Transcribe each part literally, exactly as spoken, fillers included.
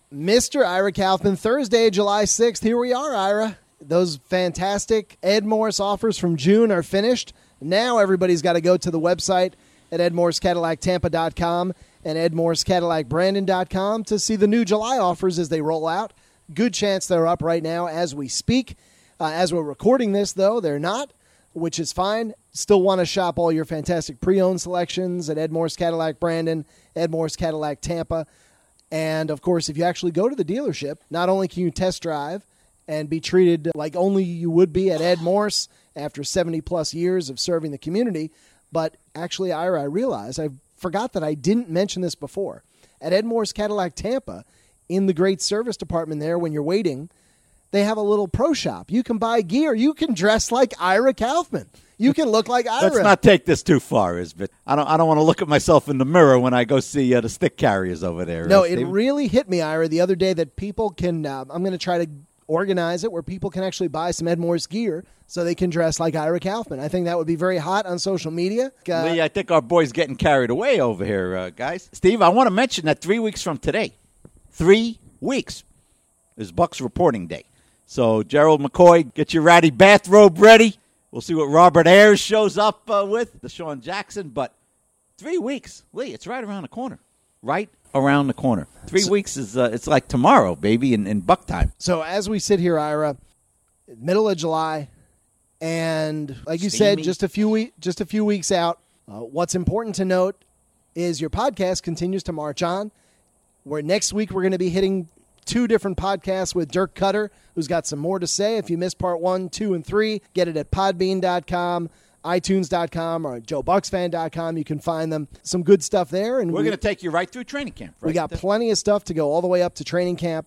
Mister Ira Kaufman, Thursday, July sixth. Here we are, Ira. Those fantastic Ed Morse offers from June are finished. Now everybody's got to go to the website at ed morse cadillac tampa dot com and ed morse cadillac brandon dot com to see the new July offers as they roll out. Good chance they're up right now as we speak. Uh, as we're recording this, though, they're not, which is fine. Still want to shop all your fantastic pre-owned selections at Ed Morse Cadillac Brandon, Ed Morse Cadillac Tampa. And, of course, if you actually go to the dealership, not only can you test drive and be treated like only you would be at Ed Morse after seventy-plus years of serving the community, but actually, Ira, I realize I forgot that I didn't mention this before. At Ed Morse Cadillac Tampa, in the great service department there when you're waiting, they have a little pro shop. You can buy gear. You can dress like Ira Kaufman. You can look like Ira. Let's not take this too far, Isbit. I don't. I don't want to look at myself in the mirror when I go see uh, the stick carriers over there. No, uh, it really hit me, Ira, the other day that people can. Uh, I'm going to try to organize it where people can actually buy some Ed Morse gear so they can dress like Ira Kaufman. I think that would be very hot on social media. Uh, Lee, I think our boy's getting carried away over here, uh, guys. Steve, I want to mention that three weeks from today, three weeks is Bucks reporting day. So Gerald McCoy, get your ratty bathrobe ready. We'll see what Robert Ayers shows up uh, with, Deshaun Jackson. But three weeks, Lee, it's right around the corner. Right around the corner. Three so, weeks is uh, it's like tomorrow, baby, in, in Buck time. So as we sit here, Ira, middle of July, and like you Steamy. said, just a few week, just a few weeks out. Uh, what's important to note is your podcast continues to march on. Where next week we're going to be hitting two different podcasts with Dirk Cutter, who's got some more to say. If you missed part one, two, and three, get it at podbean dot com, itunes dot com, or joe bucks fan dot com. You can find them. Some good stuff there. And We're we, going to take you right through training camp. Right? We got plenty of stuff to go all the way up to training camp.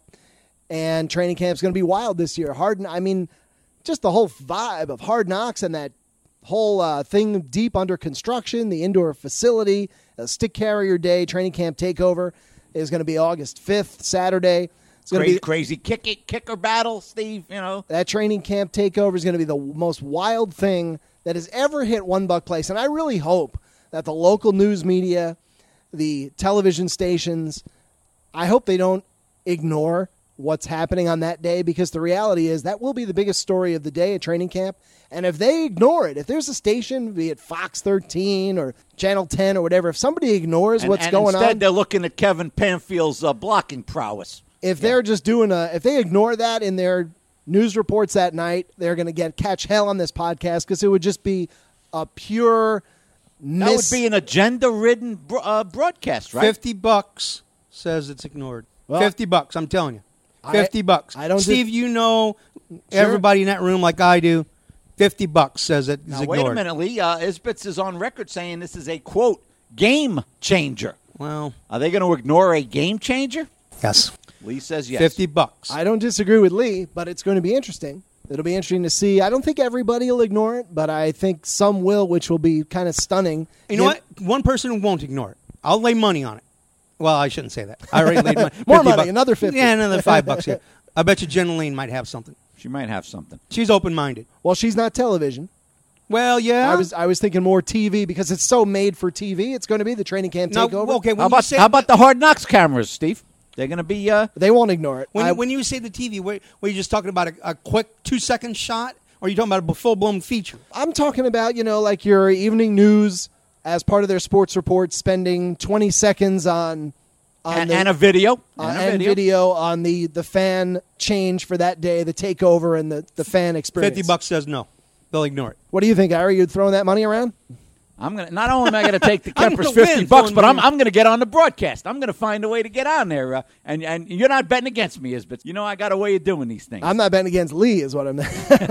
And training camp's going to be wild this year. Hard, I mean, just the whole vibe of Hard Knocks and that whole uh, thing deep under construction, the indoor facility, a stick carrier day, training camp takeover is going to be August fifth, Saturday. It's going to be crazy kick it, kicker battle, Steve. You know that training camp takeover is going to be the most wild thing that has ever hit One Buck Place, and I really hope that the local news media, the television stations, I hope they don't ignore what's happening on that day, because the reality is that will be the biggest story of the day at training camp. And if they ignore it, if there's a station, be it Fox thirteen or Channel ten or whatever, if somebody ignores and, what's and going instead on, instead they're looking at Kevin Panfield's uh, blocking prowess. If yeah. they're just doing a, if they ignore that in their news reports that night, they're going to get catch hell on this podcast, because it would just be a pure miss. That would be an agenda-ridden uh, broadcast, right? Fifty bucks says it's ignored. Well, Fifty bucks, I'm telling you. Fifty I, bucks. I don't. Steve, just, you know sure. everybody in that room like I do. Fifty bucks says it is now, ignored. wait a minute, Lee. Uh, Isbitz is on record saying this is a quote game changer. Well, are they going to ignore a game changer? Yes. Lee says yes. Fifty bucks. I don't disagree with Lee, but it's going to be interesting. It'll be interesting to see. I don't think everybody will ignore it, but I think some will, which will be kind of stunning. You know what? One person won't ignore it. I'll lay money on it. Well, I shouldn't say that. I already laid money. More money, bucks. another fifty. Yeah, another five bucks here. I bet you Jen Lane might have something. She might have something. She's open-minded. Well, she's not television. Well, yeah. I was I was thinking more T V, because it's so made for T V. It's going to be the training camp no, takeover. Okay, when how you about say how about the Hard Knocks cameras, Steve? They're going to be. Uh, they won't ignore it. When, I, when you say the T V, were, were you just talking about a, a quick two-second shot, or are you talking about a full-blown feature? I'm talking about, you know, like your evening news as part of their sports report, spending twenty seconds on. on and, the, and a video. Uh, and a and video. video on the, the fan change for that day, the takeover, and the, the fan experience. Fifty bucks says no. They'll ignore it. What do you think, Ari? You throwing that money around? I'm gonna. Not only am I going to take the I'm Kemper's gonna fifty win, bucks, but I'm money. I'm going to get on the broadcast. I'm going to find a way to get on there. Uh, and and you're not betting against me, Isbit. You know I got a way of doing these things. I'm not betting against Lee, is what I'm. and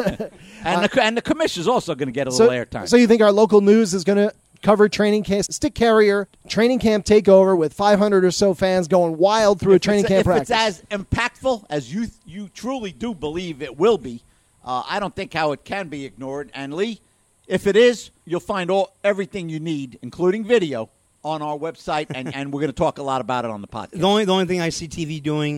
the and the commissioner's also going to get a so, little airtime. So you think our local news is going to cover training camp, stick carrier, training camp takeover with five hundred or so fans going wild through if a training it's, camp if practice? If it's as impactful as you you truly do believe it will be, uh, I don't think how it can be ignored. And Lee, if it is, you'll find all everything you need, including video, on our website, and, and we're going to talk a lot about it on the podcast. The only the only thing I see T V doing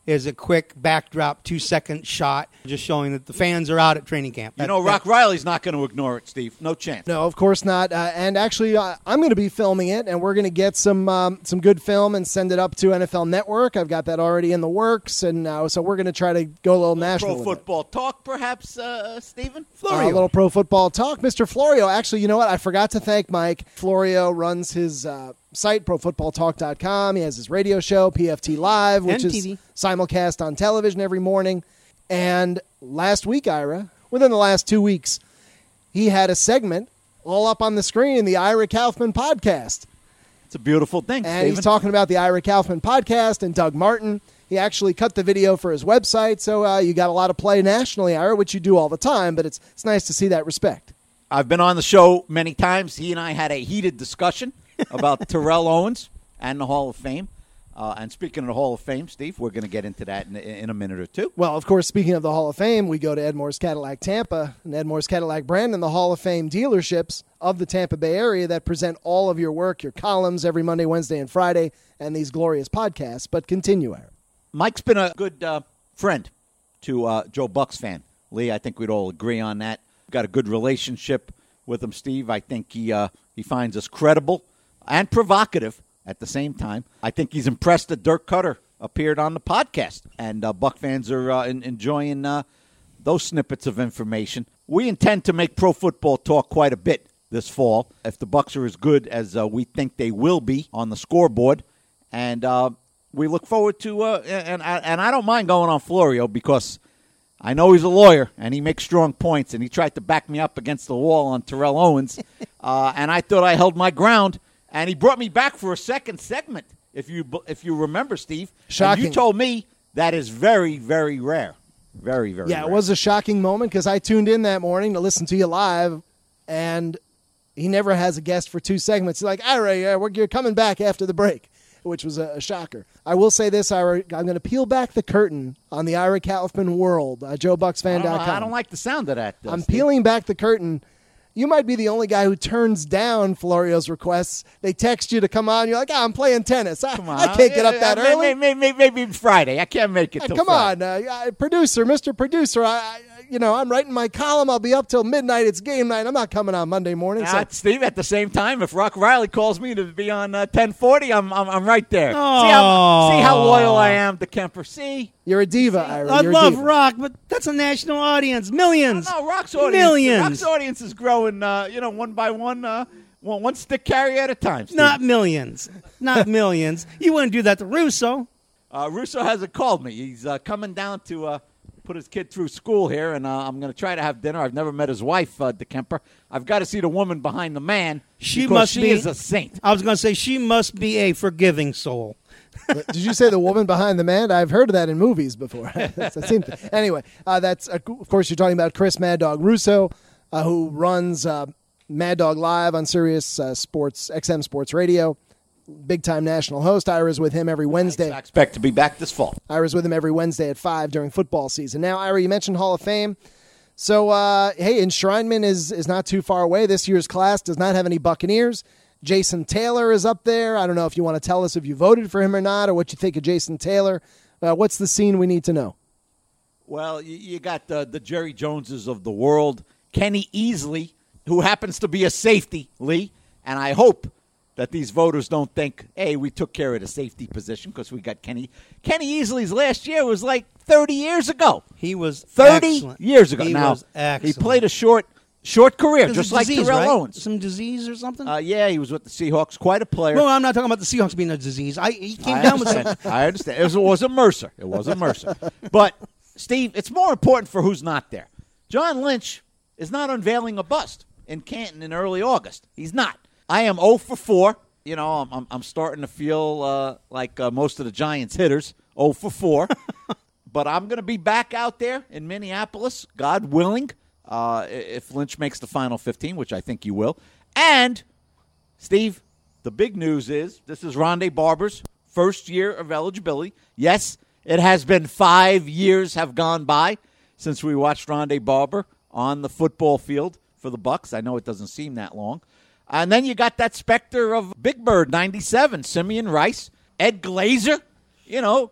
is a quick backdrop, two-second shot, just showing that the fans are out at training camp. You That- know, that- Rock Riley's not going to ignore it, Steve. No chance. No, of course not. Uh, and actually, uh, I'm going to be filming it, and we're going to get some um, some good film and send it up to N F L Network. I've got that already in the works, and uh, so we're going to try to go a little national. Pro with it. football talk, perhaps, uh, Stephen? Uh, a little pro football talk. Mister Florio, actually, you know what? I forgot to thank Mike. Florio runs his uh, site, pro football talk dot com. He has his radio show, P F T Live, which And is T V. simulcast on television every morning. And last week, Ira, within the last two weeks, he had a segment all up on the screen in the Ira Kaufman podcast. It's a beautiful thing, And Stephen. he's talking about the Ira Kaufman podcast and Doug Martin. He actually cut the video for his website, so uh, you got a lot of play nationally, Ira, which you do all the time, but it's it's nice to see that respect. I've been on the show many times. He and I had a heated discussion about Terrell Owens and the Hall of Fame. Uh, and speaking of the Hall of Fame, Steve, we're going to get into that in, in a minute or two. Well, of course, speaking of the Hall of Fame, we go to Edmore's Cadillac Tampa and Edmore's Cadillac Brandon, the Hall of Fame dealerships of the Tampa Bay area that present all of your work, your columns every Monday, Wednesday, and Friday, and these glorious podcasts. But continue, Aaron. Mike's been a good uh, friend to uh, Joe Buck's fan. Lee, I think we'd all agree on that. Got a good relationship with him, Steve. I think he uh, he finds us credible and provocative at the same time. I think he's impressed that Dirk Cutter appeared on the podcast, and uh, Buck fans are uh, in, enjoying uh, those snippets of information. We intend to make pro football talk quite a bit this fall if the Bucks are as good as uh, we think they will be on the scoreboard, and uh, we look forward to. Uh, and and I don't mind going on Florio because I know he's a lawyer and he makes strong points, and he tried to back me up against the wall on Terrell Owens, uh, and I thought I held my ground. And he brought me back for a second segment, if you if you remember, Steve. Shocking. And you told me that is very, very rare. Very, very Yeah, rare. it was a shocking moment because I tuned in that morning to listen to you live, and he never has a guest for two segments. He's like, all right, yeah, we're, you're coming back after the break, which was a, a shocker. I will say this, Ira, I'm going to peel back the curtain on the Ira Kaufman world, uh, Joe Bucks Fan dot I com. don't, I don't like the sound of that. Uh, I'm Steve. peeling back the curtain. You might be the only guy who turns down Florio's requests. They text you to come on. You're like, oh, I'm playing tennis. I, Come on. I can't get up Uh, that uh, early. Maybe, maybe, maybe Friday. I can't make it Uh, till come Friday. on, uh, uh, producer, Mister Producer. I, I, you know, I'm writing my column. I'll be up till midnight. It's game night. I'm not coming on Monday morning. Nah, So Steve, at the same time, if Rock Riley calls me to be on uh, ten forty, I'm, I'm I'm right there. Oh. See, how, see how loyal I am to Kemper. See? you're a diva, Ira. I You're a love diva. Rock, but that's a national audience. Millions. No, Rock's audience. Millions. Rock's audience is growing, uh, you know, one by one, uh, one, one stick carry at a time, Steve. Not millions. Not millions. You wouldn't do that to Russo. Uh, Russo hasn't called me. He's uh, coming down to uh, put his kid through school here, and uh, I'm going to try to have dinner. I've never met his wife, uh, DeKemper. I've got to see the woman behind the man. She because must she be is a saint. I was going to say she must be a forgiving soul. Did you say the woman behind the man? I've heard of that in movies before. That's the same thing. Anyway, uh, that's uh, of course you're talking about Chris Mad Dog Russo, uh, who runs uh, Mad Dog Live on Sirius uh, Sports X M Sports Radio. Big time national host. Ira's with him every Wednesday. I expect to be back this fall. Ira's with him every Wednesday at five during football season. Now, Ira, you mentioned Hall of Fame. So, uh, hey, enshrinement is, is not too far away. This year's class does not have any Buccaneers. Jason Taylor is up there. I don't know if you want to tell us if you voted for him or not or what you think of Jason Taylor. Uh, what's the scene we need to know? Well, you, you got the, the Jerry Joneses of the world. Kenny Easley, who happens to be a safety, Lee. And I hope that these voters don't think, hey, we took care of the safety position because we got Kenny. Kenny Easley's last year was like thirty years ago. He was thirty excellent. years ago. He now, was excellent. he played a short short career, It was just a like disease, Terrell right? Owens. Some disease or something? Uh, yeah, he was with the Seahawks. Quite a player. no, I'm not talking about the Seahawks being a disease. I, he came I down with understand. some. I understand. It was, it was a Mercer. It was a Mercer. But, Steve, it's more important for who's not there. John Lynch is not unveiling a bust in Canton in early August. He's not. I am zero for four. You know, I'm, I'm, I'm starting to feel uh, like uh, most of the Giants hitters, zero for four. But I'm going to be back out there in Minneapolis, God willing, uh, if Lynch makes the final fifteen, which I think he will. And, Steve, the big news is this is Rondé Barber's first year of eligibility. Yes, it has been five years have gone by since we watched Rondé Barber on the football field for the Bucks. I know it doesn't seem that long. And then you got that specter of Big Bird, ninety-seven, Simeon Rice, Ed Glazer, you know,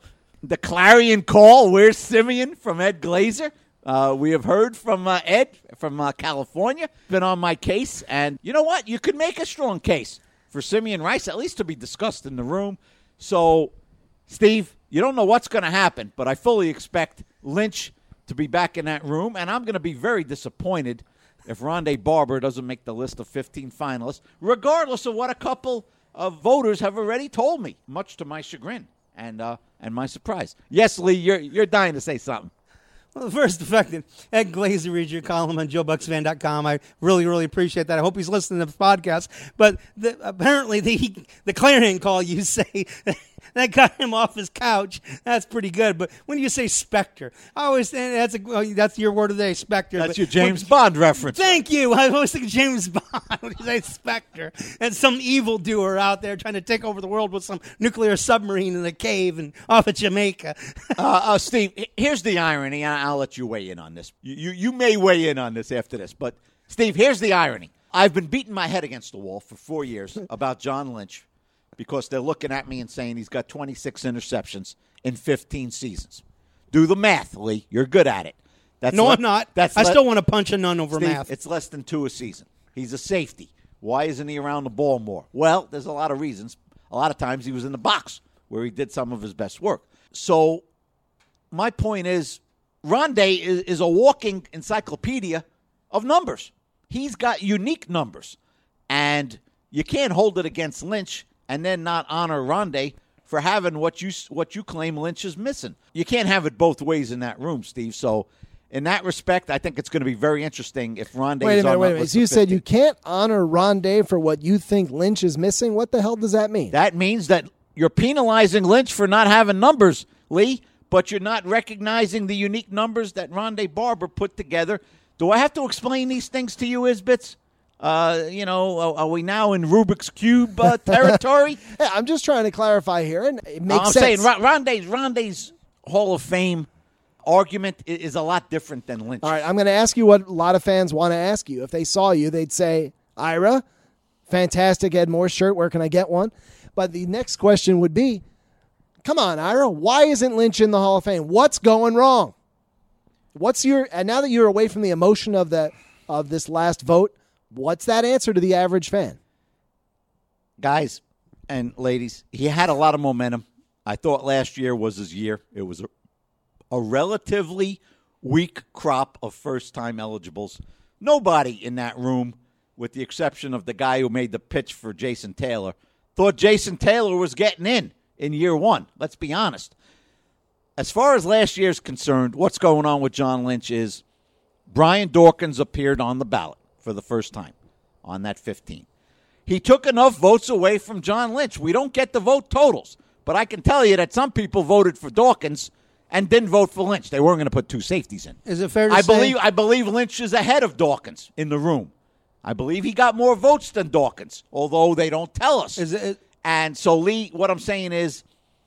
the clarion call, where's Simeon, from Ed Glazer. Uh, we have heard from uh, Ed from uh, California, been on my case. And you know what? You could make a strong case for Simeon Rice, at least to be discussed in the room. So, Steve, you don't know what's going to happen, but I fully expect Lynch to be back in that room. And I'm going to be very disappointed if Rondé Barber doesn't make the list of fifteen finalists, regardless of what a couple of voters have already told me, much to my chagrin and uh, and my surprise. Yes, Lee, you're you're dying to say something. Well, first effective, Ed Glazer reads your column on Joe Bucks Fan dot com. I really, really appreciate that. I hope he's listening to the podcast. But the, apparently the the clarion call you say that got him off his couch. That's pretty good. But when you say Spectre, I always think that's a, well, that's your word of the day, Spectre. That's but, your James but, Bond reference. Thank you. I always think James Bond when you say Spectre. And some evildoer out there trying to take over the world with some nuclear submarine in a cave and off of Jamaica. uh, uh, Steve, here's the irony. I, I'll let you weigh in on this. You, you you may weigh in on this after this. But, Steve, here's the irony. I've been beating my head against the wall for four years about John Lynch because they're looking at me and saying he's got twenty-six interceptions in fifteen seasons. Do the math, Lee. You're good at it. That's no, le- I'm not. That's I le- still want to punch a nun over Steve, math. It's less than two a season. He's a safety. Why isn't he around the ball more? Well, there's a lot of reasons. A lot of times he was in the box where he did some of his best work. So my point is, Rondé is, is a walking encyclopedia of numbers. He's got unique numbers. And you can't hold it against Lynch and then not honor Rondé for having what you what you claim Lynch is missing. You can't have it both ways in that room, Steve. So in that respect, I think it's going to be very interesting if Rondé Wait a is minute, on wait a that minute. list So you of said you fifty. can't honor Rondé for what you think Lynch is missing? What the hell does that mean? That means that you're penalizing Lynch for not having numbers, Lee, but you're not recognizing the unique numbers that Rondé Barber put together. Do I have to explain these things to you, Isbits? Uh, you know, are, are we now in Rubik's Cube uh, territory? Yeah, I'm just trying to clarify here, and it Uh, makes I'm sense. saying Ron- Rondé's, Rondé's Hall of Fame argument i- is a lot different than Lynch. All right, I'm going to ask you what a lot of fans want to ask you. If they saw you, they'd say, Ira, fantastic Ed Morse shirt. Where can I get one? But the next question would be, come on, Ira, why isn't Lynch in the Hall of Fame? What's going wrong? What's your, and now that you're away from the emotion of the of this last vote, what's that answer to the average fan? Guys and ladies, he had a lot of momentum. I thought last year was his year. It was a, a relatively weak crop of first-time eligibles. Nobody in that room, with the exception of the guy who made the pitch for Jason Taylor, thought Jason Taylor was getting in in year one. Let's be honest. As far as last year's concerned, what's going on with John Lynch is Brian Dawkins appeared on the ballot for the first time on that fifteen. He took enough votes away from John Lynch. We don't get the vote totals, but I can tell you that some people voted for Dawkins and didn't vote for Lynch. They weren't going to put two safeties in. Is it fair to I say? believe I believe Lynch is ahead of Dawkins in the room. I believe he got more votes than Dawkins, although they don't tell us. Is it? And so, Lee, what I'm saying is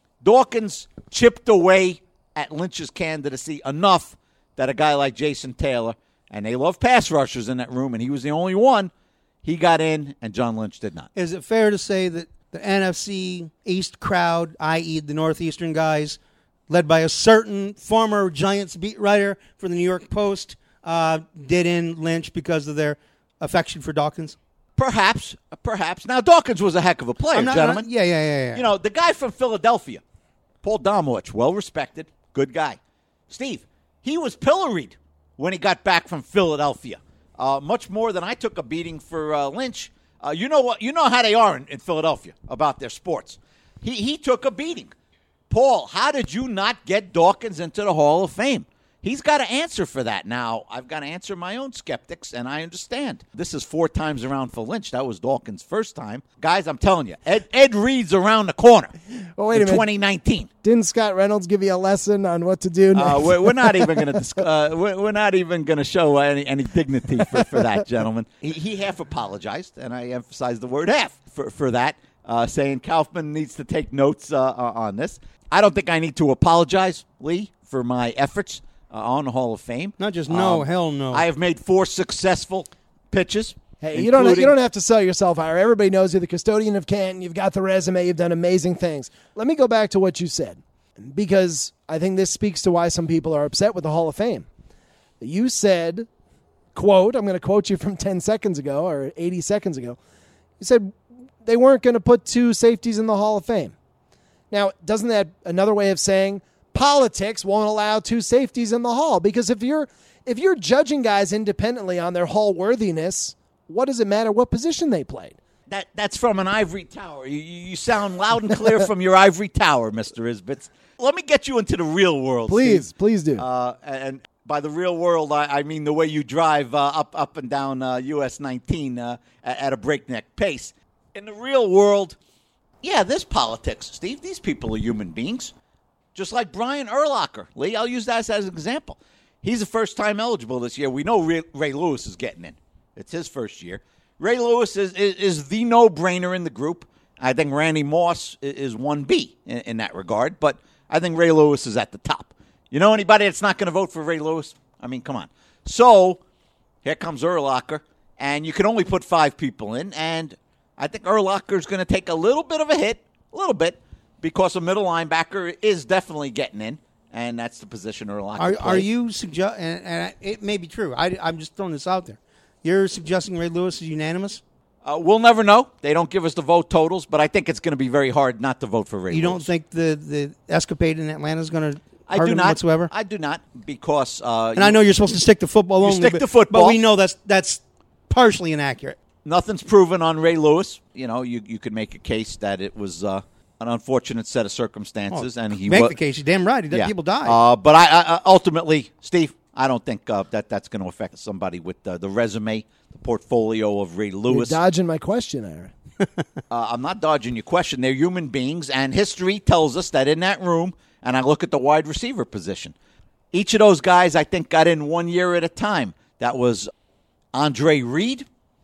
Dawkins chipped away at Lynch's candidacy enough that a guy like Jason Taylor, and they love pass rushers in that room, and he was the only one, he got in, and John Lynch did not. Is it fair to say that the N F C East crowd, that is the Northeastern guys, led by a certain former Giants beat writer for the New York Post, uh, did in Lynch because of their affection for Dawkins? Perhaps, perhaps. Now, Dawkins was a heck of a player, I'm not- gentlemen. not- yeah, yeah, yeah, yeah. You know, the guy from Philadelphia, Paul Domowitch, well-respected, good guy. Steve, he was pilloried when he got back from Philadelphia, uh, much more than I took a beating for uh, Lynch. Uh, you know what? You know how they are in, in Philadelphia about their sports. He he took a beating. Paul, how did you not get Dawkins into the Hall of Fame? He's got to answer for that. Now, I've got to answer my own skeptics, and I understand. This is four times around for Lynch. That was Dawkins' first time. Guys, I'm telling you, Ed, Ed Reed's around the corner Well, wait a in minute. twenty nineteen. Didn't Scott Reynolds give you a lesson on what to do next? Uh, we're, we're not even going to dis- uh, we're, we're not even going to show any, any dignity for, for that, gentleman. He, he half apologized, and I emphasize the word half for, for that, uh, saying Kaufman needs to take notes uh, on this. I don't think I need to apologize, Lee, for my efforts uh, on the Hall of Fame. Not just no, Um, hell no. I have made four successful pitches. Hey, you don't you including- don't have to sell yourself, Ira. Everybody knows you're the custodian of Canton. You've got the resume. You've done amazing things. Let me go back to what you said. because I think this speaks to why some people are upset with the Hall of Fame. You said, quote, I'm going to quote you from ten seconds ago or eighty seconds ago. You said they weren't going to put two safeties in the Hall of Fame. Now, doesn't that another way of saying politics won't allow two safeties in the Hall? Because if you're if you're judging guys independently on their Hall worthiness, what does it matter what position they played? That that's from an ivory tower. You, you sound loud and clear from your ivory tower, Mister Isbitz. Let me get you into the real world, Please, Steve. please do. Uh, and by the real world, I, I mean the way you drive uh, up up and down uh, U S nineteen uh, at a breakneck pace. In the real world, yeah, there's politics, Steve. These people are human beings. Just like Brian Urlacher. Lee, I'll use that as an example. He's a first-time eligible this year. We know Ray, Ray Lewis is getting in. It's his first year. Ray Lewis is, is, is the no-brainer in the group. I think Randy Moss is one B in, in that regard, but I think Ray Lewis is at the top. You know anybody that's not going to vote for Ray Lewis? I mean, come on. So here comes Urlacher, and you can only put five people in, and I think Urlacher is going to take a little bit of a hit, a little bit, because a middle linebacker is definitely getting in, and that's the position Urlacher Are, plays. are you suggest? And, and it may be true. I, I'm just throwing this out there. You're suggesting Ray Lewis is unanimous? Uh, we'll never know. They don't give us the vote totals, but I think it's going to be very hard not to vote for Ray You Lewis. don't think the, the escapade in Atlanta is going to I hurt do him not. whatsoever? I do not, because uh, and I know you're supposed to stick to football You only. stick but, to football. But we know that's that's partially inaccurate. nothing's proven on Ray Lewis. You know, you you could make a case that it was uh, an unfortunate set of circumstances, Oh, and he make wa- the case. You're damn right. He yeah. People die. Uh, but I, I ultimately, Steve, I don't think uh, that that's going to affect somebody with uh, the resume, the portfolio of Ray You're Lewis. dodging my question, Ira. Uh, I'm not dodging your question. They're human beings, and history tells us that in that room, and I look at the wide receiver position, each of those guys, I think, got in one year at a time. That was Andre Reed,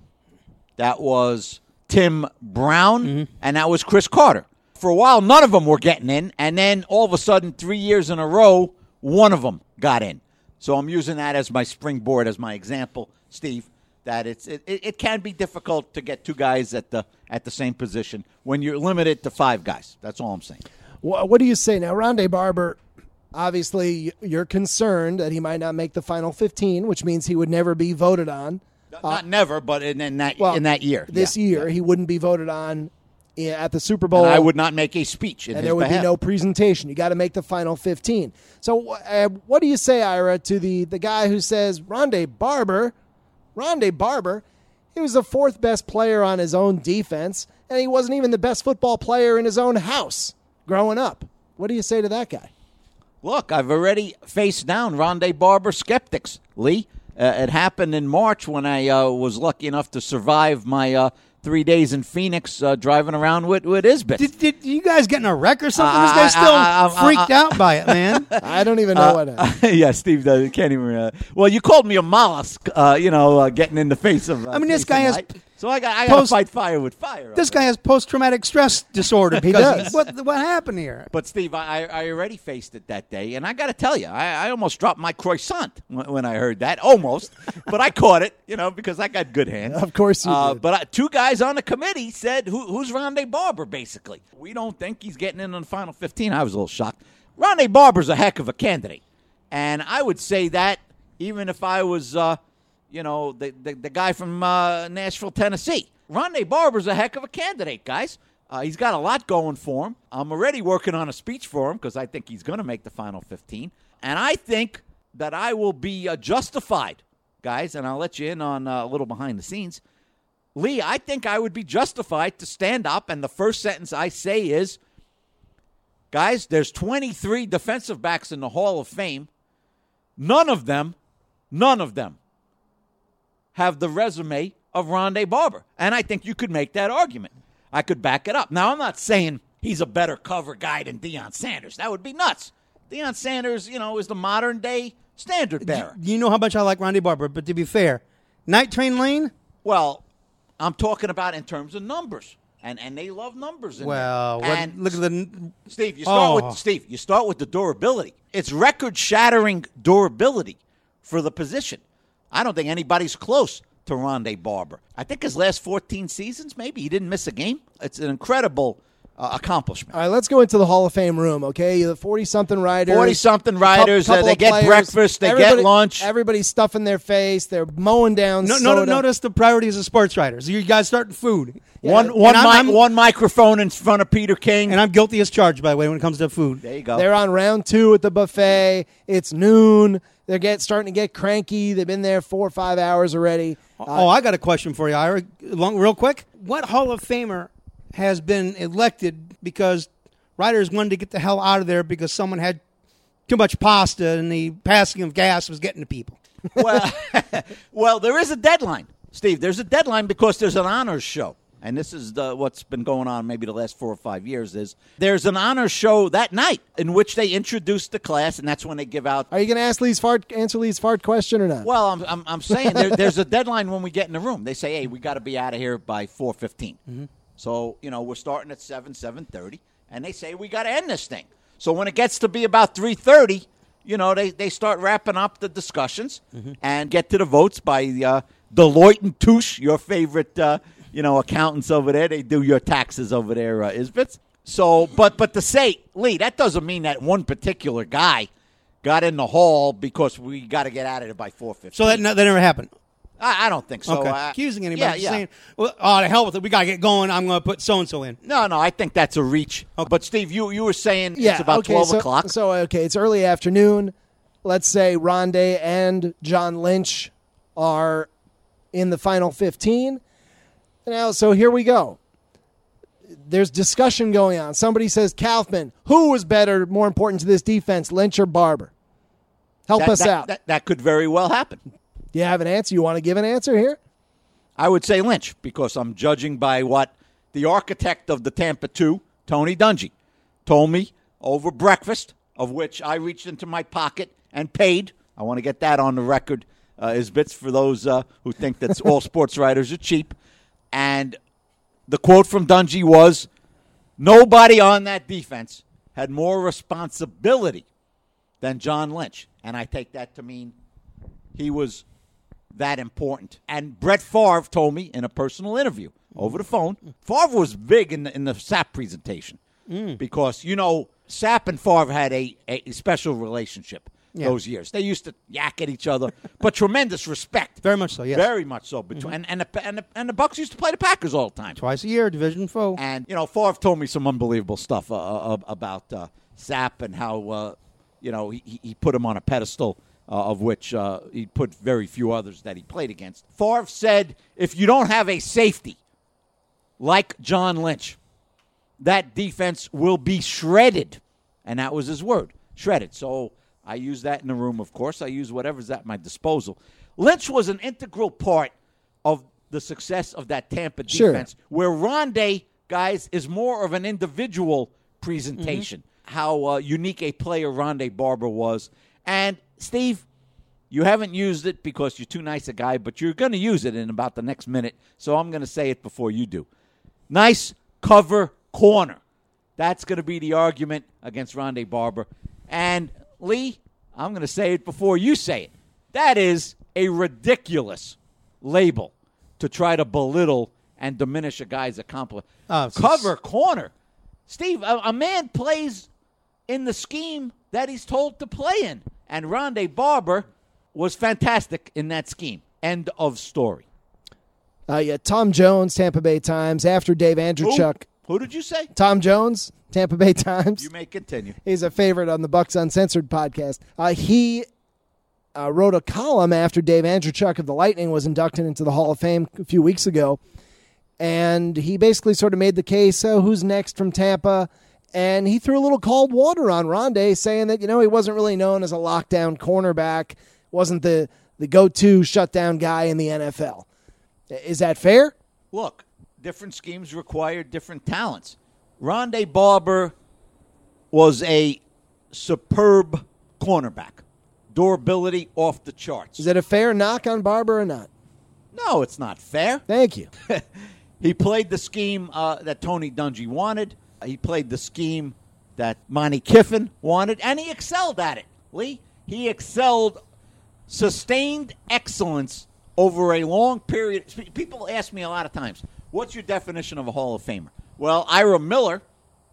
that was Tim Brown, Mm-hmm. and that was Chris Carter. For a while, none of them were getting in, and then all of a sudden, three years in a row, one of them got in. So I'm using that as my springboard, as my example, Steve, that it's it, it can be difficult to get two guys at the at the same position when you're limited to five guys. That's all I'm saying. What, what do you say now? Rondé Barber, obviously you're concerned that he might not make the final fifteen, which means he would never be voted on. Not never, but in, in that Well, in that year, This Yeah, year, yeah. he wouldn't be voted on i- at the Super Bowl. And I would not make a speech in and his there would behalf. be no presentation. You got to make the final fifteen. So, uh, what do you say, Ira, to the, the guy who says Rondé Barber, Rondé Barber, he was the fourth best player on his own defense, and he wasn't even the best football player in his own house growing up. What do you say to that guy? Look, I've already faced down Rondé Barber skeptics, Lee. Uh, it happened in March when I uh, was lucky enough to survive my uh, three days in Phoenix uh, driving around with, with Isbit. Did, did you guys get in a wreck or something? Uh, this guy's still I- I- I- freaked I- out by it, man. I don't even know what. Uh, yeah, Steve uh, can't even. Uh, well, you called me a mollusk, uh, you know, uh, getting in the face of. Uh, I mean, this Jason guy has- Light. So I got I got to post- fight fire with fire. This guy has post-traumatic stress disorder. He Because does. What, what happened here? But, Steve, I, I already faced it that day, and I got to tell you, I, I almost dropped my croissant when, when I heard that, almost. But I caught it, you know, because I got good hands. Of course you uh, did. But I, two guys on the committee said, Who, who's Rondé Barber, basically? We don't think he's getting in on the final fifteen. I was a little shocked. Rondé Barber's a heck of a candidate. And I would say that even if I was, uh, you know, the, the, the guy from uh, Nashville, Tennessee. Rondé Barber's a heck of a candidate, guys. Uh, he's got a lot going for him. I'm already working on a speech for him because I think he's going to make the final fifteen. And I think that I will be uh, justified, guys, and I'll let you in on uh, a little behind the scenes. Lee, I think I would be justified to stand up, and the first sentence I say is, guys, there's twenty-three defensive backs in the Hall of Fame. None of them, none of them have the resume of Rondé Barber. And I think you could make that argument. I could back it up. Now, I'm not saying he's a better cover guy than Deion Sanders. That would be nuts. Deion Sanders, you know, is the modern-day standard bearer. You know how much I like Rondé Barber, but to be fair, Night Train Lane? Well, I'm talking about in terms of numbers. And and they love numbers in Well, there. what, And look at the... Steve, you start Oh. with Steve. You start with the durability. It's record-shattering durability for the position. I don't think anybody's close to Rondé Barber. I think his last fourteen seasons, maybe he didn't miss a game. It's an incredible uh, accomplishment. All right, let's go into the Hall of Fame room, okay? The forty-something riders. forty-something riders. Couple Uh, they of get players. breakfast. They Everybody- get lunch. Everybody's stuffing their face. They're mowing down No, soda. no, notice the priorities of sports writers. You guys starting food. one, Yeah, one, and I'm- mi- I'm- one microphone in front of Peter King. And I'm guilty as charged, by the way, when it comes to food. there you go. They're on round two at the buffet. It's noon. They're get, starting to get cranky. They've been there four or five hours already. oh, I got a question for you, Ira. Long, real quick. What Hall of Famer has been elected because riders wanted to get the hell out of there because someone had too much pasta and the passing of gas was getting to people? well, well, there is a deadline, Steve. There's a deadline because there's an honors show. And this is the, what's been going on maybe the last four or five years is there's an honors show that night in which they introduce the class, and that's when they give out. Are you going to ask Lee's fart, answer Lee's fart question or not? Well, I'm, I'm, I'm saying there, there's a deadline when we get in the room. They say, hey, we got to be out of here by four fifteen. Mm-hmm. So, you know, we're starting at seven, seven thirty, and they say we got to end this thing. So when it gets to be about three thirty, you know, they, they start wrapping up the discussions mm-hmm. and get to the votes by uh, Deloitte and Touche, your favorite uh you know, accountants over there. They do your taxes over there, uh, Isbits. So, but but to say, Lee, that doesn't mean that one particular guy got in the hall because we got to get out of there by four fifteen. So that, that never happened? I, I don't think so. Okay. Uh, Accusing anybody. Yeah, Just yeah. saying, well, oh, to hell with it. We got to get going. I'm going to put so-and-so in. No, no, I think that's a reach. Okay. But, Steve, you, you were saying yeah, it's about okay, twelve so, o'clock. So, okay, it's early afternoon. Let's say Rondé and John Lynch are in the final fifteen. Now, so here we go. There's discussion going on. Somebody says, Kaufman, who was better, more important to this defense, Lynch or Barber? Help that, us that, out. That, that could very well happen. Do you have an answer? You want to give an answer here? I would say Lynch because I'm judging by what the architect of the Tampa two, Tony Dungy, told me over breakfast, of which I reached into my pocket and paid. I want to get that on the record, uh, is bits for those uh, who think that all sports writers are cheap. And the quote from Dungy was, nobody on that defense had more responsibility than John Lynch. And I take that to mean he was that important. And Brett Favre told me in a personal interview over the phone, Favre was big in the, in the Sapp presentation mm. because, you know, Sapp and Favre had a, a special relationship. Yeah. Those years. They used to yak at each other, but tremendous respect. Very much so, yes. Very much so. Between, mm-hmm. and, and, the, and, the, and the Bucks used to play the Packers all the time. Twice a year, division foe. And, you know, Favre told me some unbelievable stuff uh, uh, about uh, Sapp and how, uh, you know, he, he put him on a pedestal uh, of which uh, he put very few others that he played against. Favre said, if you don't have a safety like John Lynch, that defense will be shredded. And that was his word, shredded. So I use that in the room, of course. I use whatever's at my disposal. Lynch was an integral part of the success of that Tampa defense, sure. where Rondé, guys, is more of an individual presentation, mm-hmm. how uh, unique a player Rondé Barber was. And, Steve, you haven't used it because you're too nice a guy, but you're going to use it in about the next minute, so I'm going to say it before you do. Nice cover corner. That's going to be the argument against Rondé Barber. And Lee, I'm going to say it before you say it. That is a ridiculous label to try to belittle and diminish a guy's accomplishment. Oh, Cover corner. Steve, a, a man plays in the scheme that he's told to play in. And Rondé Barber was fantastic in that scheme. End of story. Uh, yeah, Tom Jones, Tampa Bay Times, after Dave Andreychuk. Who, who did you say? Tom Jones, Tampa Bay Times. You may continue. He's a favorite on the Bucks Uncensored podcast. Uh, he uh, wrote a column after Dave Andreychuk of the Lightning was inducted into the Hall of Fame a few weeks ago. And he basically sort of made the case, oh, who's next from Tampa? And he threw a little cold water on Rondé, saying that, you know, he wasn't really known as a lockdown cornerback, wasn't the, the go-to shutdown guy in the N F L. Is that fair? Look, different schemes require different talents. Rondé Barber was a superb cornerback. Durability off the charts. Is it a fair knock on Barber or not? No, it's not fair. Thank you. He played the scheme uh, that Tony Dungy wanted. He played the scheme that Monty Kiffin wanted, and he excelled at it, Lee. He excelled, sustained excellence over a long period. People ask me a lot of times, what's your definition of a Hall of Famer? Well, Ira Miller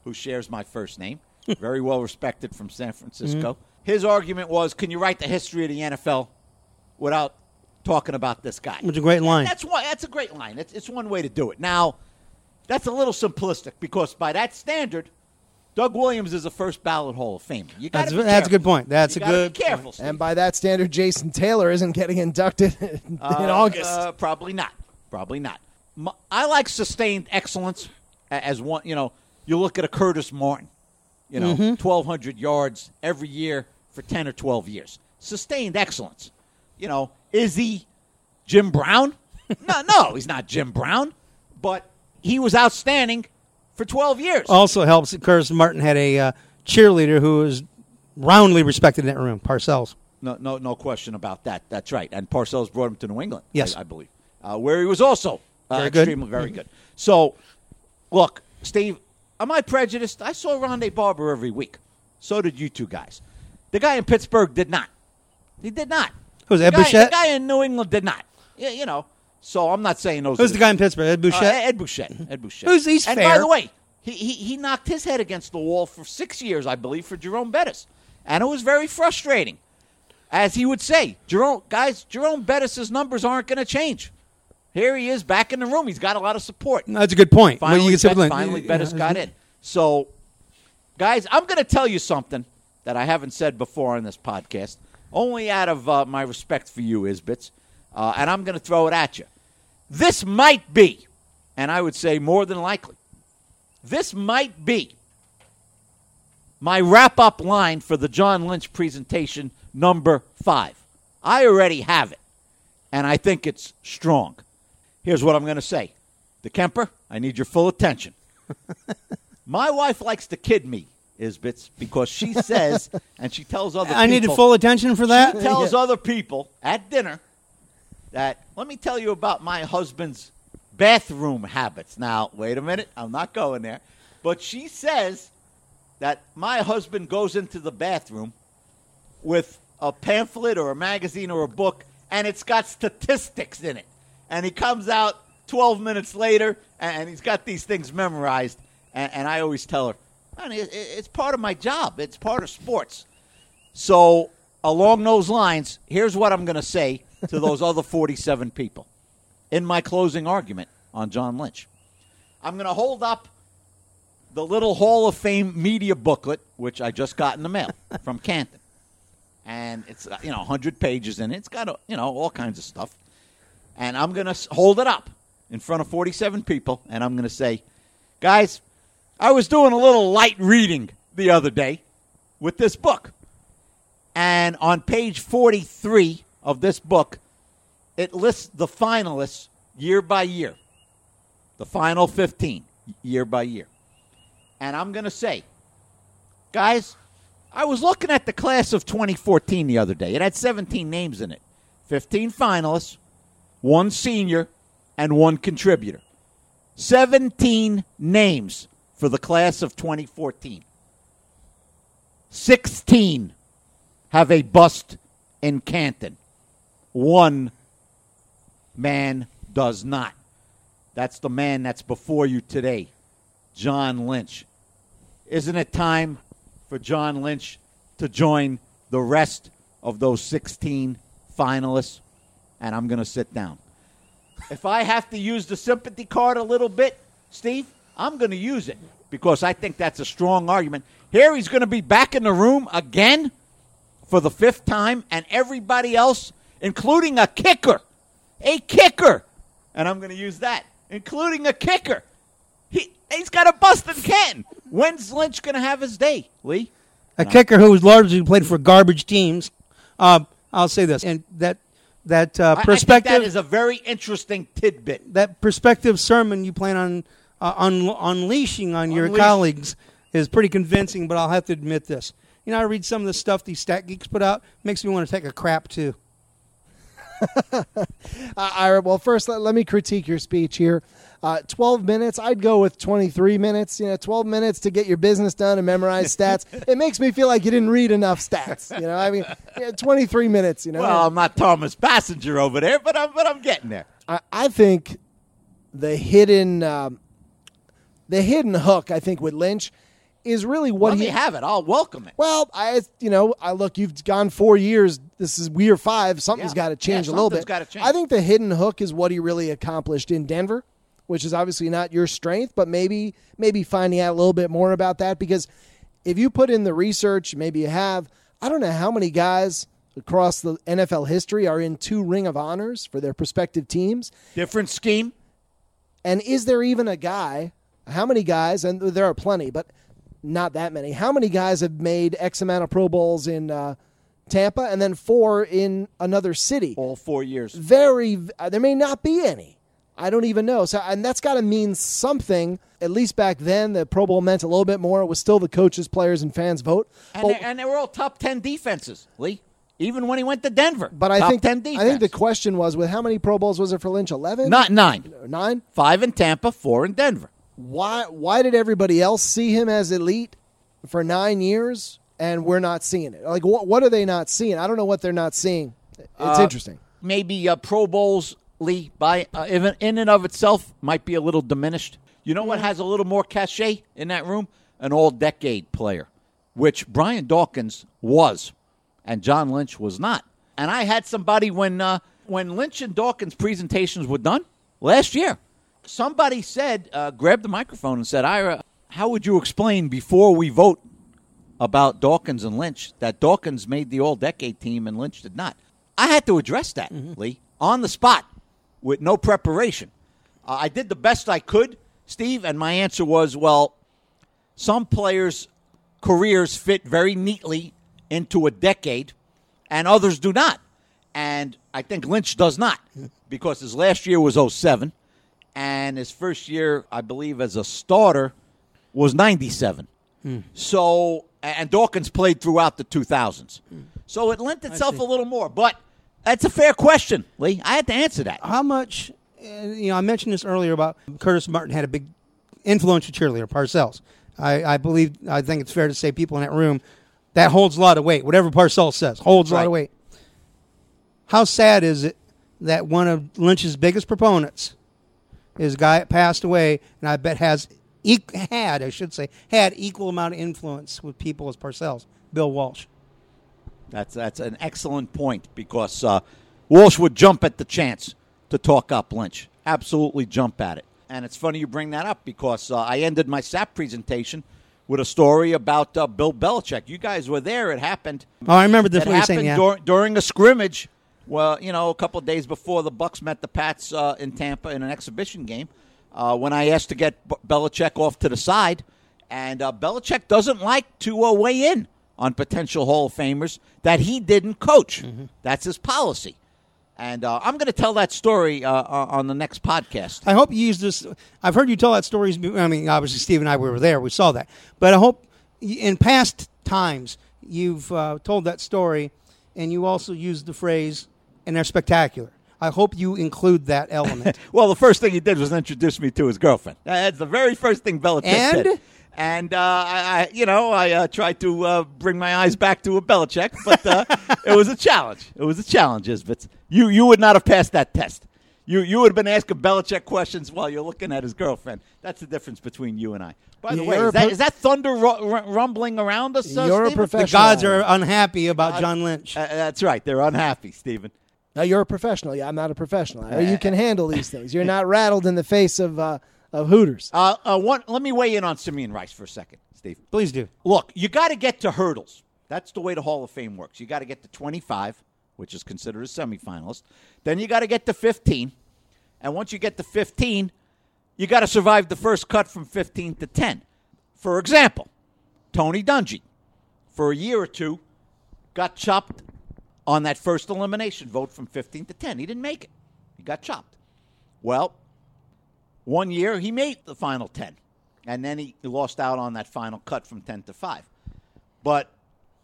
who shares my first name, very well respected from San Francisco. Mm-hmm. His argument was, can you write the history of the N F L without talking about this guy? It's a great line. That's one, that's a great line. It's, it's one way to do it. Now, that's a little simplistic because by that standard, Doug Williams is a first ballot Hall of Famer. You that's, be careful. That's a good point. That's you a good be careful, And by that standard, Jason Taylor isn't getting inducted in uh, August. Uh, probably not. Probably not. My, I like sustained excellence as one. You know, you look at a Curtis Martin. You know, mm-hmm. twelve hundred yards every year for ten or twelve years. Sustained excellence. You know, is he Jim Brown? no, no, he's not Jim Brown. But he was outstanding for twelve years. Also helps that Curtis Martin had a uh, cheerleader who was roundly respected in that room, Parcells. No, no, no question about that. That's right. And Parcells brought him to New England. Yes, I, I believe, uh, where he was also uh, very extremely good. very good. So, look, Steve, am I prejudiced? I saw Rondé Barber every week. So did you two guys. The guy in Pittsburgh did not. He did not. Who's the Ed guy, Bouchette? The guy in New England did not. Yeah, you know. So I'm not saying those. Who's are the guy in Pittsburgh? Ed Bouchette. Uh, Ed Bouchette. Ed Bouchette. Who's he's and fair. by the way, he, he he knocked his head against the wall for six years, I believe, for Jerome Bettis, and it was very frustrating. As he would say, Jerome guys, Jerome Bettis' numbers aren't going to change. Here he is back in the room. He's got a lot of support. That's a good point. Finally, well, you Bet, can finally yeah, Bettis yeah. got in. So, guys, I'm going to tell you something that I haven't said before on this podcast, only out of uh, my respect for you, Isbits, uh, and I'm going to throw it at you. This might be, and I would say more than likely, this might be my wrap-up line for the John Lynch presentation number five. I already have it, and I think it's strong. Here's what I'm going to say. DeKemper, I need your full attention. My wife likes to kid me, Isbits, because she says, and she tells other I people. I needed full attention for that? She tells yeah. other people at dinner that, let me tell you about my husband's bathroom habits. Now, wait a minute. I'm not going there. But she says that my husband goes into the bathroom with a pamphlet or a magazine or a book, and it's got statistics in it. And he comes out twelve minutes later, and he's got these things memorized. And, and I always tell her, honey, it, it's part of my job. It's part of sports. So along those lines, here's what I'm going to say to those other forty-seven people in my closing argument on John Lynch. I'm going to hold up the little Hall of Fame media booklet, which I just got in the mail from Canton. And it's, you know, one hundred pages in it. It's got, you know, all kinds of stuff. And I'm going to hold it up in front of forty-seven people, and I'm going to say, guys, I was doing a little light reading the other day with this book. And on page forty-three of this book, it lists the finalists year by year. The final fifteen, year by year. And I'm going to say, guys, I was looking at the class of twenty fourteen the other day. It had seventeen names in it. fifteen finalists, one senior, and one contributor. seventeen names for the class of twenty fourteen. sixteen have a bust in Canton. One man does not. That's the man that's before you today, John Lynch. Isn't it time for John Lynch to join the rest of those sixteen finalists? And I'm going to sit down. If I have to use the sympathy card a little bit, Steve, I'm going to use it because I think that's a strong argument. Here he's going to be back in the room again for the fifth time, and everybody else, including a kicker, a kicker, and I'm going to use that, including a kicker. He, he's got a bust in Canton. When's Lynch going to have his day, Lee? A no. kicker who's largely played for garbage teams. Uh, I'll say this, and that that uh, perspective I, I think that is a very interesting tidbit. That perspective sermon you plan on uh, un- unleashing on your Unleash. colleagues is pretty convincing. But I'll have to admit this. You know, I read some of the stuff these stat geeks put out. Makes me want to take a crap too. uh, Ira, well, first let, let me critique your speech here. Uh, twelve minutes, I'd go with twenty-three minutes. You know, twelve minutes to get your business done and memorize stats. It makes me feel like you didn't read enough stats. You know, I mean, yeah, twenty-three minutes. You know, well, I'm not Thomas Passenger over there, but I'm but I'm getting there. I, I think the hidden um, the hidden hook, I think, with Lynch, is really what Let he me have it. I'll welcome it. Well, I you know, I look, you've gone four years. This is year five. Something's Yeah. got to change Yeah, a little bit. something's gotta change. I think the hidden hook is what he really accomplished in Denver, which is obviously not your strength, but maybe maybe finding out a little bit more about that, because if you put in the research, maybe you have, I don't know how many guys across the N F L history are in two Ring of Honors for their respective teams. Different scheme. And is there even a guy, how many guys, and there are plenty, but not that many, how many guys have made X amount of Pro Bowls in uh, Tampa and then four in another city? All four years. Very, uh, there may not be any. I don't even know. So, and that's got to mean something. At least back then, the Pro Bowl meant a little bit more. It was still the coaches, players, and fans vote. And, But- they, and they were all top ten defenses, Lee. Even when he went to Denver. But I top think ten defense. I think the question was, with how many Pro Bowls was it for Lynch? Eleven? Not nine. Nine? Five in Tampa, four in Denver. Why? Why did everybody else see him as elite for nine years, and we're not seeing it? Like, what? What are they not seeing? I don't know what they're not seeing. It's Uh, interesting. Maybe uh, Pro Bowls, Lee, by uh, even in and of itself, might be a little diminished. You know what has a little more cachet in that room? An all-decade player, which Brian Dawkins was, and John Lynch was not. And I had somebody when uh, when Lynch and Dawkins' presentations were done last year, somebody said, uh, grabbed the microphone and said, Ira, how would you explain before we vote about Dawkins and Lynch that Dawkins made the all-decade team and Lynch did not? I had to address that, mm-hmm. Lee, on the spot with no preparation. Uh, I did the best I could, Steve, and my answer was, well, some players' careers fit very neatly into a decade, and others do not. And I think Lynch does not, because his last year was oh seven, and his first year, I believe, as a starter was ninety-seven. Hmm. So, and Dawkins played throughout the two thousands. Hmm. So it lent itself a little more. But that's a fair question, Lee. I had to answer that. How much, uh, you know, I mentioned this earlier about Curtis Martin had a big influential cheerleader, Parcells. I, I believe, I think it's fair to say people in that room, that holds a lot of weight. Whatever Parcells says holds a right. lot of weight. How sad is it that one of Lynch's biggest proponents is a guy that passed away, and I bet has e- had, I should say, had equal amount of influence with people as Parcells, Bill Walsh. That's that's an excellent point, because uh, Walsh would jump at the chance to talk up Lynch. Absolutely jump at it. And it's funny you bring that up, because uh, I ended my S A P presentation with a story about uh, Bill Belichick. You guys were there. It happened. Oh, I remember this It one you're happened saying, yeah. dur- during a scrimmage. Well, you know, a couple of days before the Bucs met the Pats uh, in Tampa in an exhibition game, uh, when I asked to get B- Belichick off to the side, and uh, Belichick doesn't like to uh, weigh in on potential Hall of Famers that he didn't coach. Mm-hmm. That's his policy. And uh, I'm going to tell that story uh, on the next podcast. I hope you use this. I've heard you tell that story. I mean, obviously, Steve and I we were there. We saw that. But I hope in past times you've uh, told that story, and you also used the phrase, and they're spectacular. I hope you include that element. Well, the first thing he did was introduce me to his girlfriend. That's the very first thing Belichick and? did. And, uh, I, I, you know, I uh, tried to uh, bring my eyes back to a Belichick, but uh, it was a challenge. It was a challenge, Isbitz. You you would not have passed that test. You you would have been asking Belichick questions while you're looking at his girlfriend. That's the difference between you and I. By the You're way, a is that, pro- is that thunder ru- ru- rumbling around us, uh, You're a Stephen? professional. The gods are unhappy about John Lynch. Uh, that's right. They're unhappy, Stephen. Now, you're a professional. Yeah, I'm not a professional. Uh, you can handle these things. You're not rattled in the face of uh, of Hooters. Uh, uh, one, let me weigh in on Simeon Rice for a second, Steve. Please do. Look, you got to get to hurdles. That's the way the Hall of Fame works. You got to get to twenty-five, which is considered a semifinalist. Then you got to get to fifteen. And once you get to fifteen, you got to survive the first cut from fifteen to ten. For example, Tony Dungy, for a year or two, got chopped on that first elimination vote from fifteen to ten. He didn't make it. He got chopped. Well, one year he made the final ten. And then he lost out on that final cut from ten to five. But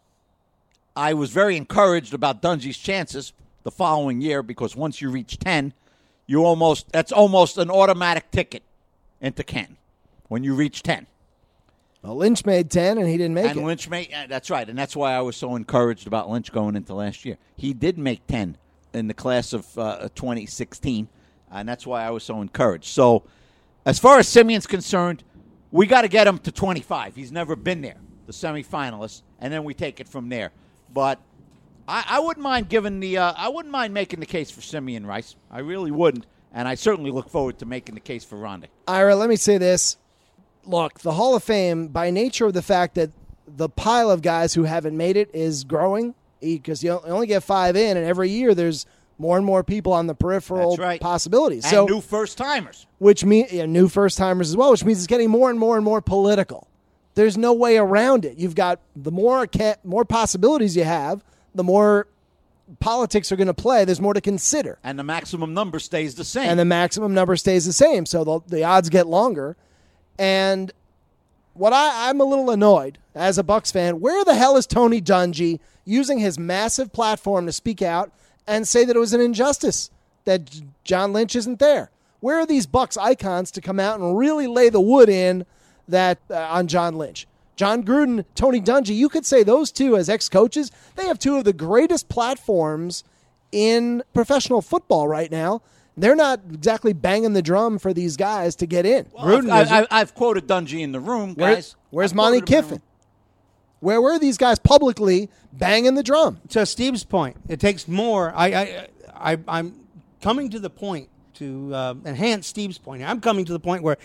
I was very encouraged about Dungy's chances the following year, because once you reach ten, you almost that's almost an automatic ticket into Canton when you reach ten. Well, Lynch made ten, and he didn't make and it. Lynch made uh, that's right, and that's why I was so encouraged about Lynch going into last year. He did make ten in the class of uh, twenty sixteen, and that's why I was so encouraged. So, as far as Simeon's concerned, we got to get him to twenty-five. He's never been there, the semifinalists, and then we take it from there. But I, I wouldn't mind giving the uh, I wouldn't mind making the case for Simeon Rice. I really wouldn't, and I certainly look forward to making the case for Rondé. Ira, let me say this. Look, the Hall of Fame, by nature of the fact that the pile of guys who haven't made it is growing, because you only get five in, and every year there's more and more people on the peripheral That's right. possibilities. And so, new first-timers. Which means yeah, new first-timers as well, which means it's getting more and more and more political. There's no way around it. You've got the more more possibilities you have, the more politics are going to play. There's more to consider. And the maximum number stays the same. And the maximum number stays the same, so the, the odds get longer. And what I, I'm a little annoyed as a Bucs fan, where the hell is Tony Dungy using his massive platform to speak out and say that it was an injustice that John Lynch isn't there? Where are these Bucs icons to come out and really lay the wood in that uh, on John Lynch? John Gruden, Tony Dungy, you could say those two as ex-coaches, they have two of the greatest platforms in professional football right now. They're not exactly banging the drum for these guys to get in. Well, Gruden I've, I've, I've quoted Dungy in the room, guys. Where, where's I've Monty Kiffin? Where were these guys publicly banging the drum? To Steve's point, it takes more. I, I, I, I'm coming to the point to uh, enhance Steve's point. I'm coming to the point where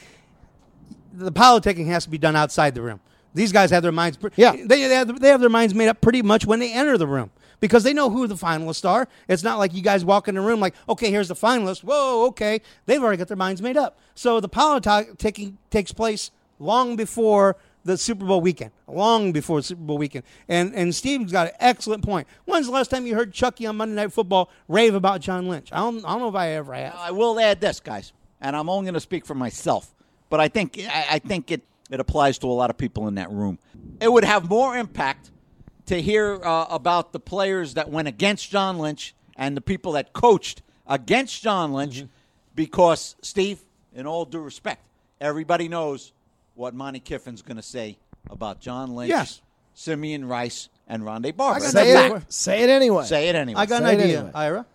the politicking has to be done outside the room. These guys have their minds. Yeah. they, they, have, they have their minds made up pretty much when they enter the room because they know who the finalists are. It's not like you guys walk in the room like, okay, here's the finalist. Whoa, okay. They've already got their minds made up. So the politicking takes place long before the Super Bowl weekend, long before the Super Bowl weekend. And and Steve's got an excellent point. When's the last time you heard Chucky on Monday Night Football rave about John Lynch? I don't, I don't know if I ever have. I will add this, guys, and I'm only going to speak for myself, but I think I, I think it, it applies to a lot of people in that room. It would have more impact to hear uh, about the players that went against John Lynch and the people that coached against John Lynch mm-hmm. because, Steve, in all due respect, everybody knows what Monty Kiffin's going to say about John Lynch, yes. Simeon Rice, and Rondé Barber. Say it, say it anyway. Say it anyway. I got say an idea, anyway. Ira.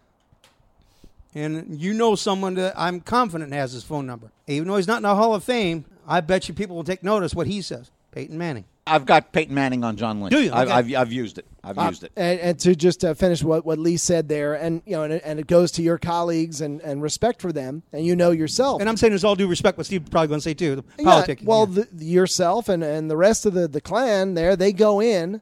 And you know someone that I'm confident has his phone number. Even though he's not in the Hall of Fame, I bet you people will take notice what he says. Peyton Manning. I've got Peyton Manning on John Lynch. Do you? Okay. I've, I've, I've used it. I've Uh, used it. And, and to just uh, finish what, what Lee said there, and you know, and, and it goes to your colleagues and, and respect for them, and you know yourself. And I'm saying this all due respect, what Steve's probably going to say too. The yeah, politicking. well, yeah. the, yourself and, and the rest of the, the clan there, they go in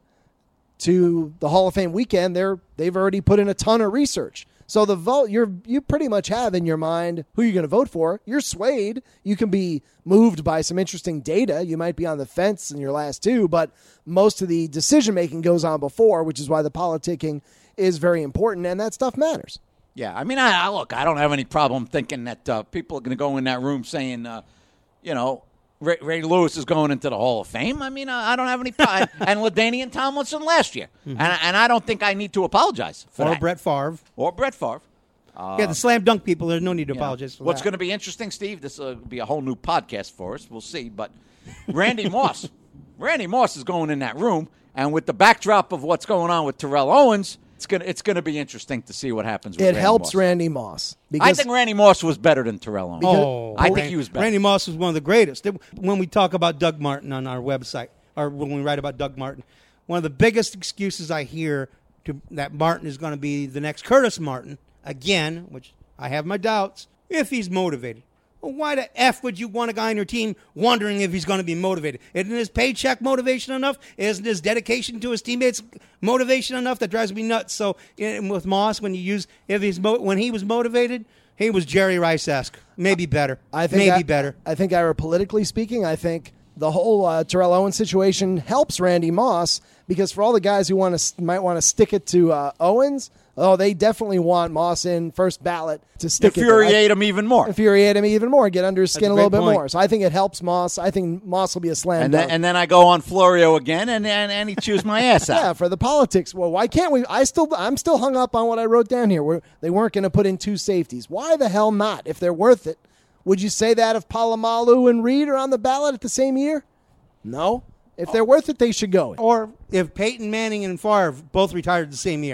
to the Hall of Fame weekend. They're they've already put in a ton of research. So the vote, you're you pretty much have in your mind who you're going to vote for. You're swayed. You can be moved by some interesting data. You might be on the fence in your last two, but most of the decision making goes on before, which is why the politicking is very important, and that stuff matters. Yeah, I mean, I, I look, I don't have any problem thinking that uh, people are going to go in that room saying, uh, you know, Ray, Ray Lewis is going into the Hall of Fame. I mean, I, I don't have any problem. And LaDainian Tomlinson last year. Mm-hmm. And, and I don't think I need to apologize for or that. Or Brett Favre. Or Brett Favre. Uh, yeah, the slam dunk people, there's no need to apologize know, for what's that. going to be interesting, Steve, this will be a whole new podcast for us. We'll see. But Randy Moss. Randy Moss is going in that room. And with the backdrop of what's going on with Terrell Owens, it's going to it's going to be interesting to see what happens with It Randy helps Moss. Randy Moss. I think Randy Moss was better than Terrell Owens. Oh, I think he was better. Randy Moss was one of the greatest. When we talk about Doug Martin on our website, or when we write about Doug Martin, one of the biggest excuses I hear to, that Martin is going to be the next Curtis Martin, again, which I have my doubts, if he's motivated. Well, why the F would you want a guy on your team wondering if he's going to be motivated? Isn't his paycheck motivation enough? Isn't his dedication to his teammates motivation enough? That drives me nuts. So in, with Moss, when you use if he's mo- when he was motivated, he was Jerry Rice-esque, maybe better. I think maybe I, better. I think, Ira, politically speaking, I think the whole uh, Terrell Owens situation helps Randy Moss because for all the guys who want to might want to stick it to uh, Owens. Oh, they definitely want Moss in first ballot to stick infuriate it there. him even more. Infuriate him even more. Get under his skin That's a a little great bit point. more. So I think it helps Moss. I think Moss will be a slam And dunk. then, and then I go on Florio again, and, and, and he chews my ass out. Yeah, for the politics. Well, why can't we? I still, I'm still hung up on what I wrote down here. Where they weren't going to put in two safeties. Why the hell not? If they're worth it, would you say that if Palomalu and Reed are on the ballot at the same year? No. If they're worth it, they should go. Or if Peyton Manning and Favre both retired the same year.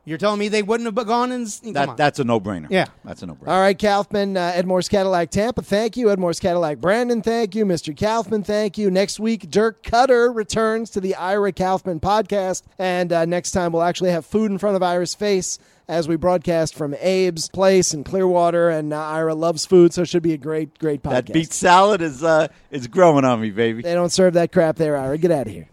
You're telling me they wouldn't have gone and come That, on. that's a no-brainer. Yeah. That's a no-brainer. All right, Kaufman, uh, Ed Morse Cadillac Tampa, thank you. Ed Morse Cadillac Brandon, thank you. Mister Kaufman, thank you. Next week, Dirk Cutter returns to the Ira Kaufman podcast. And uh, next time, we'll actually have food in front of Ira's face as we broadcast from Abe's place in Clearwater. And uh, Ira loves food, so it should be a great, great podcast. That beet salad is uh, is growing on me, baby. They don't serve that crap there, Ira. Get out of here.